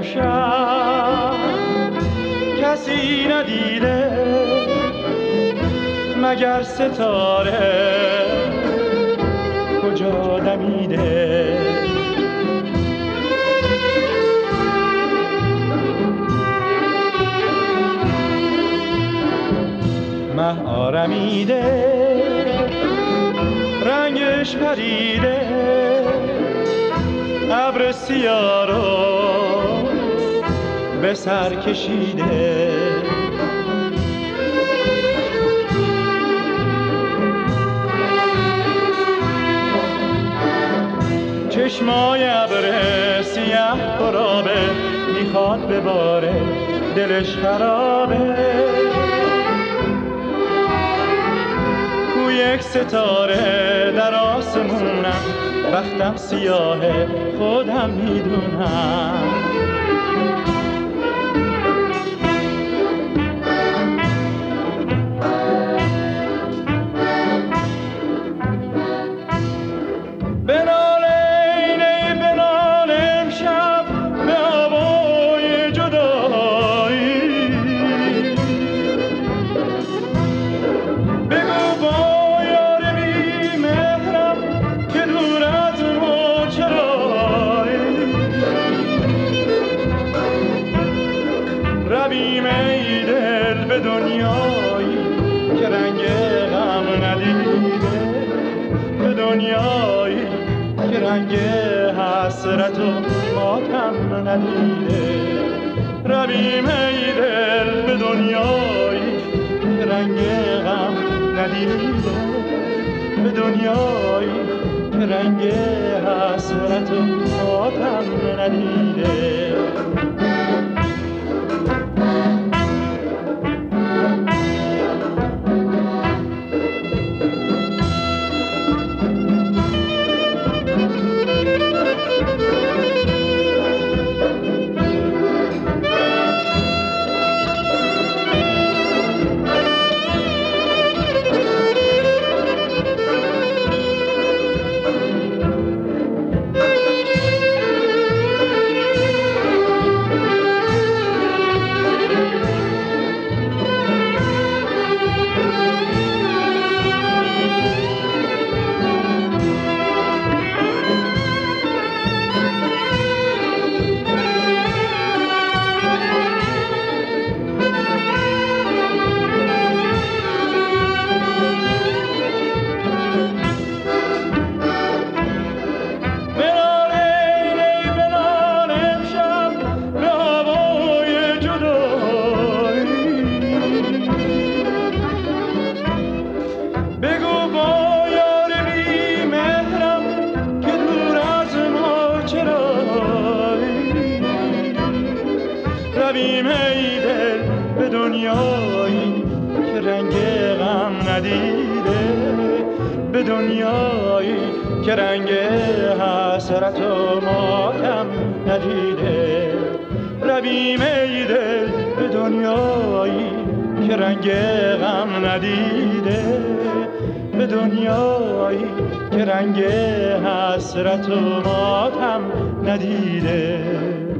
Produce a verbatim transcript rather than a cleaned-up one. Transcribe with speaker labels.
Speaker 1: امشب کسی ندیده مگر ستاره کجا دمیده. مه آرمیده رنگش پریده ابر سیاه رو به سر کشیده. چشمای ابر سیاه پرابه میخواد بباره دلش خرابه. کو یک ستاره در آسمونم بختم سیاهه خودم میدونم. رویم ای دل به دنیایی که رنگ غم ندیده، به دنیایی که رنگ حسرت و ماتم ندیده. رویم ای دل به دنیایی که رنگ غم ندیده، به دنیایی که رنگ حسرت و ماتم ندیده. رویم ای دل به دنیایی که رنگ غم ندیده، به دنیایی که رنگ حسرت و ماتم ندیده. رویم ای دل به دنیایی که رنگ غم ندیده، به دنیایی که رنگ حسرت و ماتم ندیده.